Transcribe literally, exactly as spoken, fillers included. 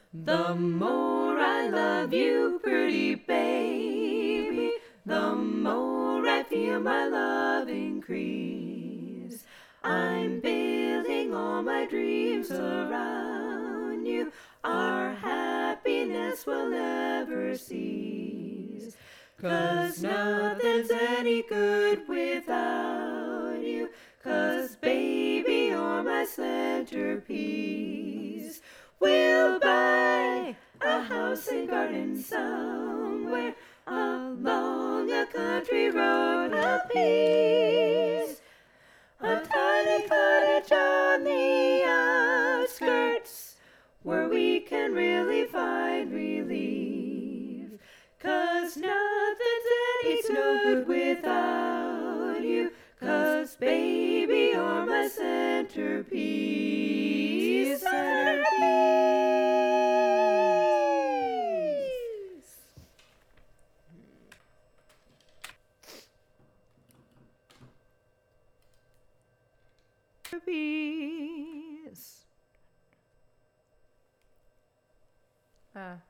The more I love you, pretty baby, the more I feel my love increase. I'm building all my dreams around you. Our happiness will never cease. 'Cause nothing's any good without you. 'Cause baby, you're my centerpiece. We'll buy a house and garden somewhere along a country road of peace. A tiny cottage on the outskirts where we can really find relief. 'Cause nothing's any no good without you. 'Cause baby, you're my centerpiece. Centerpiece. Centerpiece. Ah.